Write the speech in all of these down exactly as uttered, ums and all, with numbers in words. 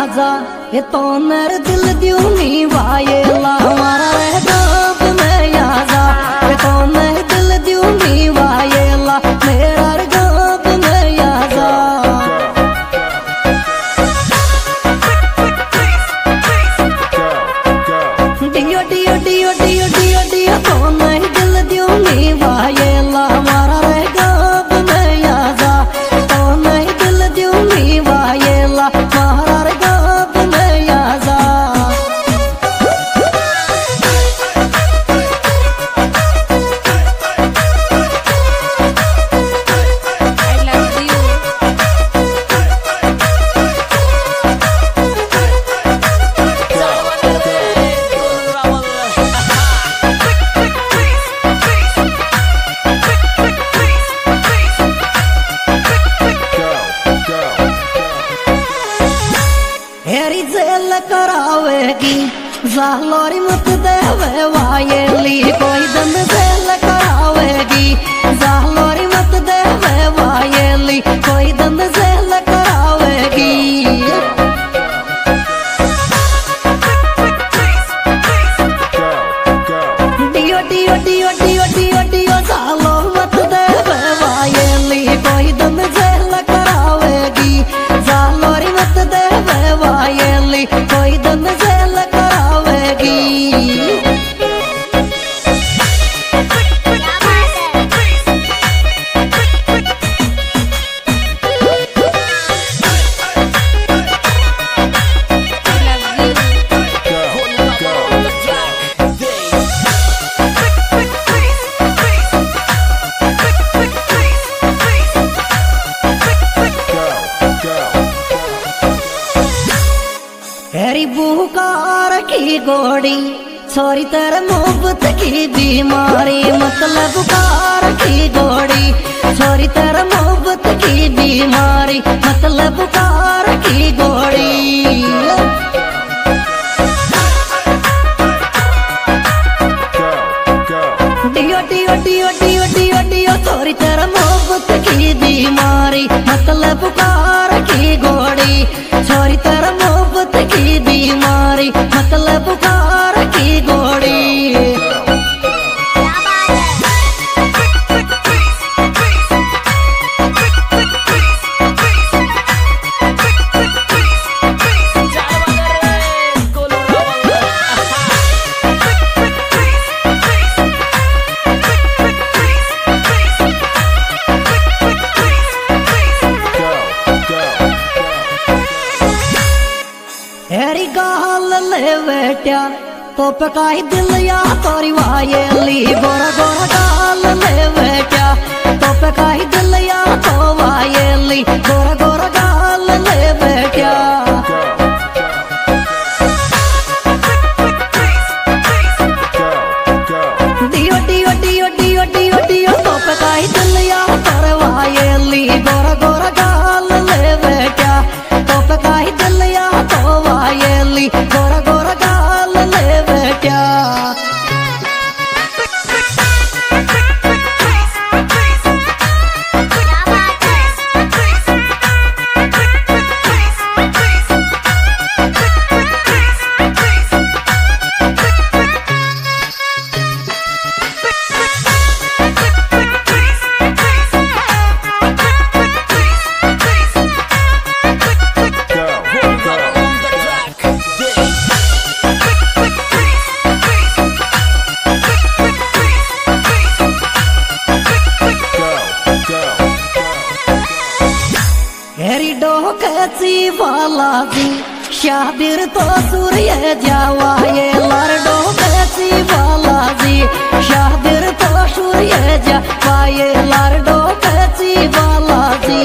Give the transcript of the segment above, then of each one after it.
आजा ये तो नर दिल द्यूनी वायेला हमारा गाँव में आजा ये तो नर दिल द्यूनी वायेला मेरा गाँव में आजा डियो डियो डियो डियो डियो डियो तो नर दिल द्यूनी वायेला हमारा गाँव में आजा तो नर दिल द्यूनी वायेला हमारा गाँव में आजा हेरी जेल करावेगी जालोरी मत देवे वायेली कोई दम जेल करावेगी जालोरी मत देवे वायेली कोई दम जेल करावेगी डियो डियो डियो डियो डियो डियो जालो मत देवे वायेली कोई दम जेल करावेगी जालोरी मत देवे वायेली कोई दम जेल करावेगी हेरी बुकार की गोड़ी छोरी तेरे मोहब्बत की बीमारी मतलब बुकार की गोड़ी छोरी तेरे मोहब्बत की बीमारी मतलब बुकार की गोड़ी डियो डियो डियो डियो डियो डियो छोरी तेरे मोहब्बत की बीमारी मतलब बुकार की गोड़ी छोरी तेरे मोहब्बत की बीमारी मतलब बुखार की गोड़ी हेरी गाल ले बेटा तो पकाई दिल या तोरी वायेली गोरा गोरा गाल ले बेटा तो पकाई दिल या तो वायेली गोरा गोरा गाल ले बेटा डियो डियो डियो डियो डियो डियो तो पकाई दिल या तोर वायेली गोरा गोरा गाल ले बेटा तो पकाई दिल या तो वायेली गोरा गोरा गाल ले बेटा हेरी डोकची बालाजी शादिर तो सूर्य जावा ये लार डोकची बालाजी शादिर तो सूर्य जावा ये लार डोकची बालाजी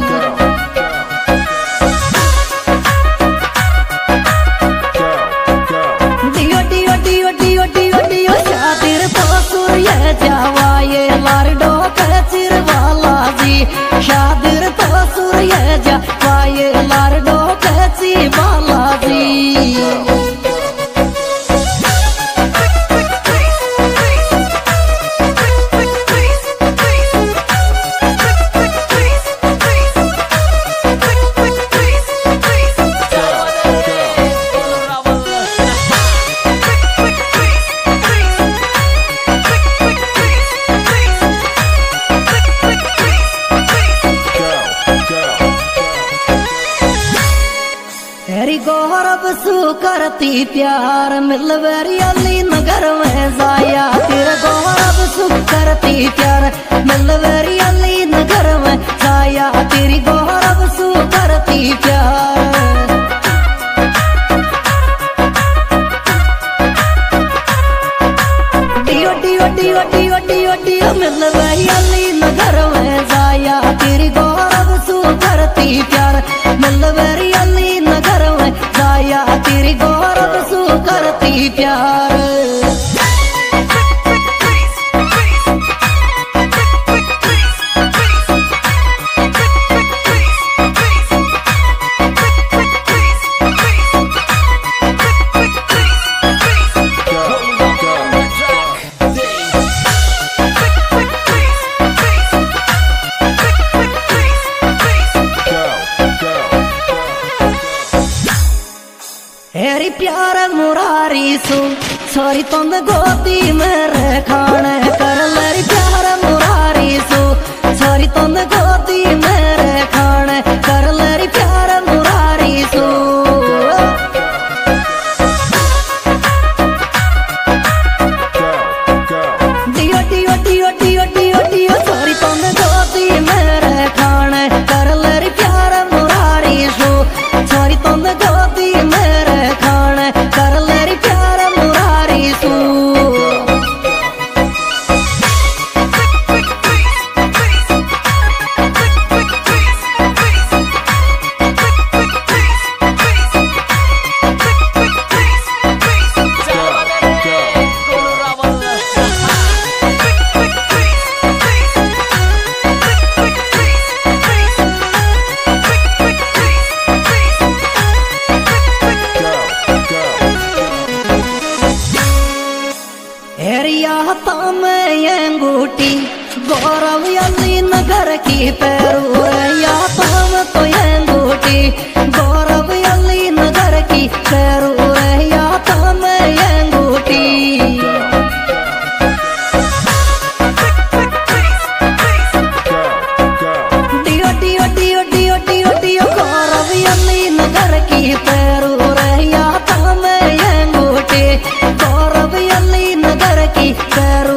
डियो डियो डियो डियो डियो डियो शादिर तो सूर्य जावा ये लार डोकची बालाजी शादिर तो सूर्य जावा ये लार डोकची बालाजी गौरव सु करती प्यार मिलवेरी अली नगर में जाया तेरे गौरव सु करती प्यार मिलवेरी अली नगर में जाया तेरी गौरव सु करती प्यार डियो डियो डियो डियो डियो डियो मिलवेरी अली नगर में जाया तेरी गौरव सु करती प्यार मिलवेरी अली नगर में जाया तेरी गौरव सु करती प्यार हेरी प्यार मुरारी सु छोरी तुम गोदी में खाने कर मेरी प्यार मुरारी सु छोरी तुम गोदी में खाने कर मेरी प्यार मुरारी सु डियो डियो डियो डियो डियो डियो छोरी तुम गोदी में खाने कर मेरी प्यार मुरारी सु छोरी तुम गोदी में कर मेरी प्यार मुरारी सु अंगूठी गौरव अली नगर की पैरू या पाम तो अंगूठी गौरव अली नगर की पैरू या पाम अंगूठी डियो डियो डियो डियो डियो डियो गौरव अली नगर की पैरू या पाम अंगूठी गौरव अली नगर की पैरू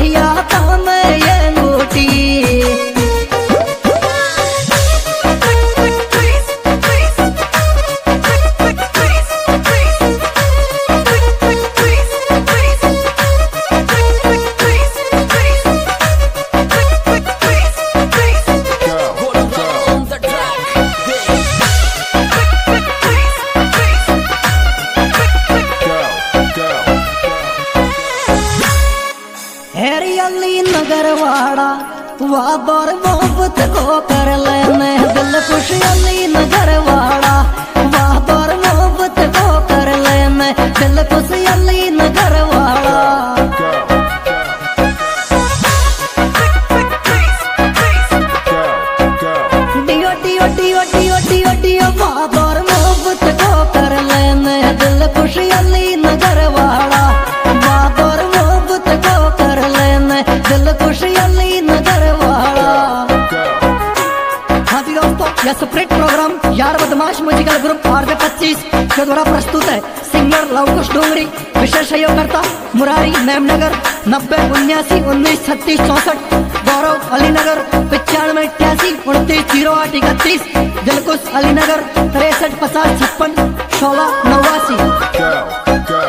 अली नगरवाड़ा वादर मोहब्बत को कर लेने दिल खुश अली नगरवाड़ा वादर मोहब्बत को कर लेने दिल खुश अली नगरवाड़ा डियो डियो डियो डियो डियो डियो वादर मोहब्बत को कर लेने दिल खुश अली नगरवाड़ा वादर मोहब्बत को कर लेने दिल खुश अली नगरवाड़ा। हाँ जी दोस्तों, यह सेपरेट प्रोग्राम यार बदमाश म्यूजिकल ग्रुप आरजे पच्चीस के द्वारा प्रस्तुत है। सिंगर लवकुश डोंगरी, विशेष सहयोगकर्ता मुरारी मेमनगर नब्बे उन्यासी उन्नीस छत्तीस चौसठ, गौरव अलीनगर पिचानवे इक्यासी उनतीस जीरो आठ इकतीस, दिलकुश अलीनगर तिरसठ पचास छप्पन सोलह नवासी।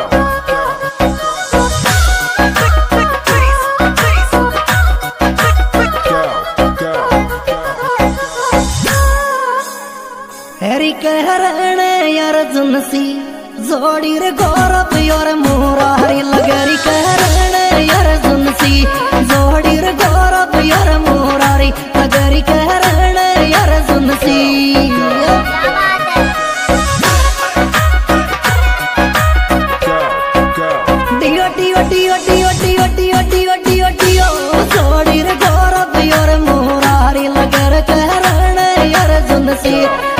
हेरी कहरण अर्जुन सी जोड़ी रे गौरव और मुरारी लगरी कहरण अर्जुन सी जोड़ी रे गौरव और मुरारी लगरी कहरण अर्जुन सी। डियो डियो डियो डियो डियो डियो डियो डियो डियो जोड़ी रे गौरव और मुरारी लगर कहरण अर्जुन सी।